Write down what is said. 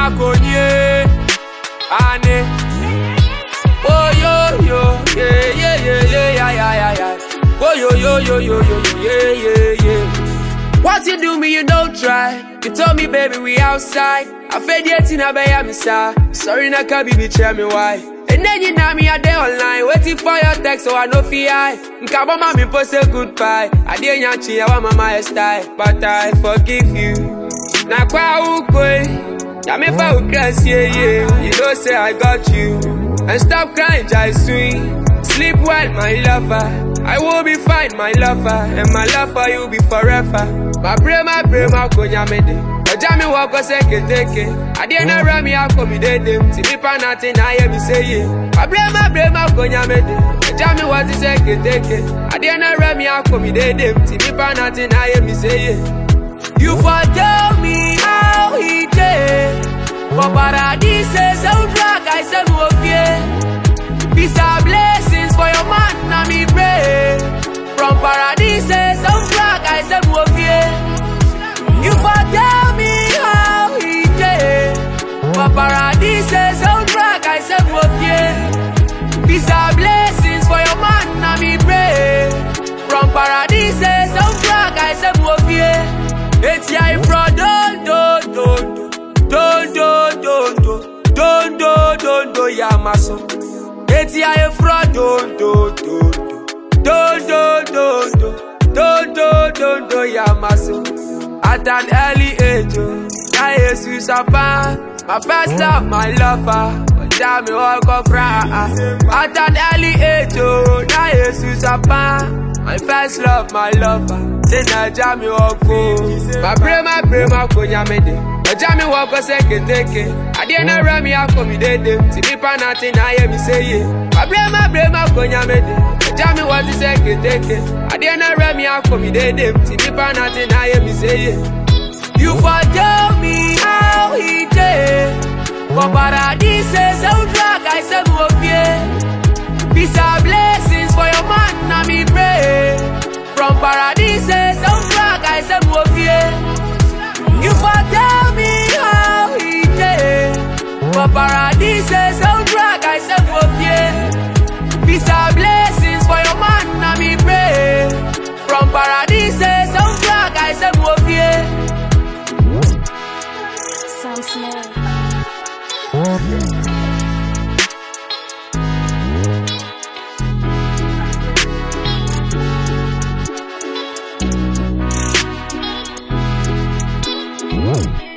brema konye. Ane. Oh yo yo, yeah yeah yeah yeah yeah yeah yeah. Oh yo yo yo yo yo yo yeah yeah yeah. What you do me, you don't try. You told me, baby, we outside. I fed yet in a bay, I'm sorry, na can't be tell me why. And then you know me a day online, waiting for your text, so I know fi I. Nkaba mami post a goodbye. I didn't yachi, I want my style, but I forgive you. Na kwa ukwe, ya me fa ukras, yeah yeah. You know say I got you, and stop crying, jai sweet. Sleep well, my lover. I will be fine, my lover, and my love for you be forever. My brema konya mede. Ojami wako seke teke. Adiena rami ako mi dede. Timipa nati na ye mi say ye. My brema konya mede. Ojami wati seke teke. Adiena rami ako mi dede. Timipa nati na ye mi say ye. You for tell me how he did. For paradise, so drag I say mo fear. Peace and blessings for your man, na me pray. From paradise, some drag I say mo fear. You for tell me how he did. For paradise, some drag I say mo fear. Peace and blessings for your man, na me pray. From paradise, some drag I say mo fear. It's ya from don't ya maso. It's ya from don't ya maso. At an early age, I Jesus apart. My first love, my lover. Tell me walk of at an early age, I Jesus apart. My first love, my lover. Say na jami wako. My brema konya mede. Jami wako seke teke. Adiena rami ako mi dede. Timipa nati na ye mi say ye. My brema konya mede. Jami wati seke teke. Adiena rami ako mi dede. Timipa nati na ye mi say ye. You for tell me how he did. For paradise, so drag I say mo fear. Peace and blessings for your man, na me pray. From paradise, some drag I say mo fear. You for tell me how he did. For paradise, some drag I say mo fear. Peace and blessings for your man, na me pray. From paradise, some drag I say mo fear. Sam Smith. Whoa.